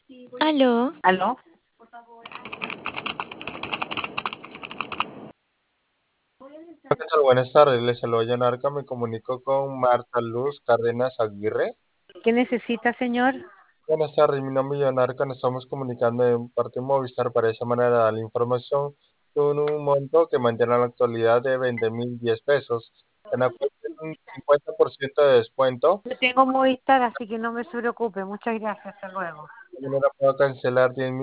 Aló, ¿Aló? ¿Qué tal? Buenas tardes, les saludo John Arca, me comunico con Marta Luz Cárdenas Aguirre. ¿Qué necesita, señor? Buenas tardes, mi nombre es John Arca, nos estamos comunicando en parte Movistar para esa manera de dar la información con un monto que mantiene en la actualidad de 20.010 pesos, en la cual tiene un 50% de descuento, Yo tengo Movistar, así que no me se preocupe. Muchas gracias. Hasta luego. de manera puedo cancelar 10.000